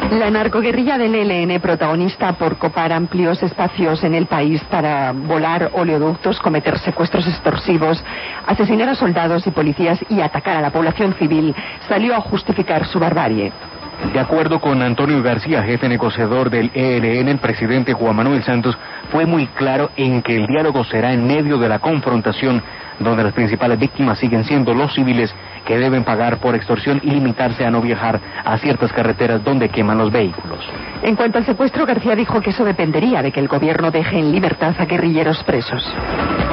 La narcoguerrilla del ELN, protagonista por copar amplios espacios en el país para volar oleoductos, cometer secuestros extorsivos, asesinar a soldados y policías y atacar a la población civil, salió a justificar su barbarie. De acuerdo con Antonio García, jefe negociador del ELN, el presidente Juan Manuel Santos fue muy claro en que el diálogo será en medio de la confrontación, donde las principales víctimas siguen siendo los civiles, que deben pagar por extorsión y limitarse a no viajar a ciertas carreteras donde queman los vehículos. En cuanto al secuestro, García dijo que eso dependería de que el gobierno deje en libertad a guerrilleros presos.